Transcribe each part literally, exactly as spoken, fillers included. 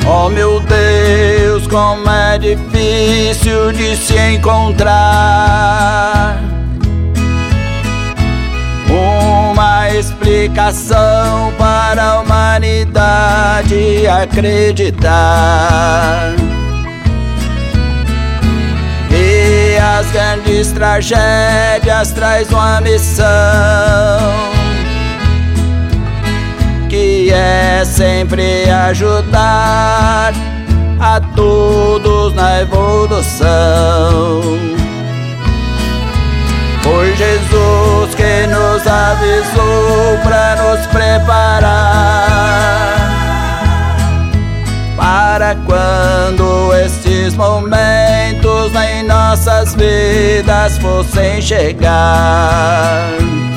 Oh meu Deus, como é difícil de se encontrar uma explicação para a humanidade acreditar. E as grandes tragédias traz uma missão, que é sempre ajudar a todos na evolução. Foi Jesus que nos avisou para nos preparar para quando estes momentos em nossas vidas fossem chegar.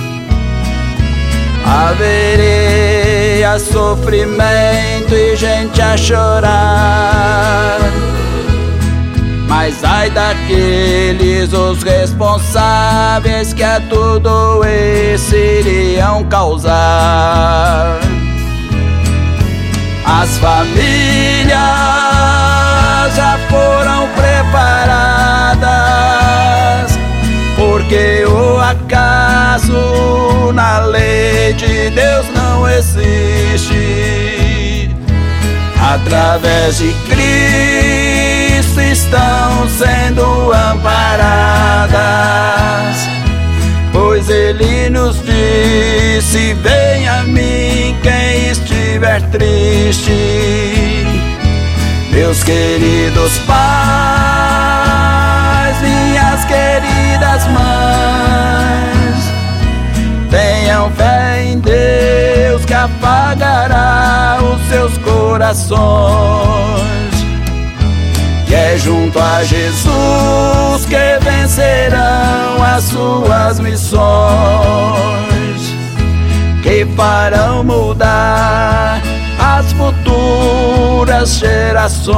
Haveria sofrimento e gente a chorar, mas ai daqueles os responsáveis que a tudo isso iriam causar. As famílias já foram preparadas, porque o acaso na lei de Deus não existe. Através de Cristo estão sendo amparadas, pois Ele nos disse: vem a mim quem estiver triste. Meus queridos pais, minhas queridas mães, tenham fé em Deus que apagará os seus corações, que é junto a Jesus que vencerão as suas missões, que farão mudar as futuras gerações.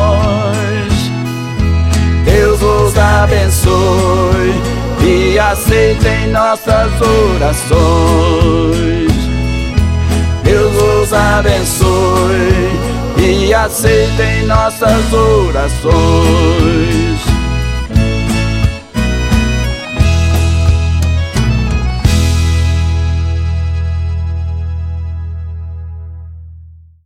Deus os abençoe e aceitem nossas orações. Deus os abençoe e aceitem nossas orações.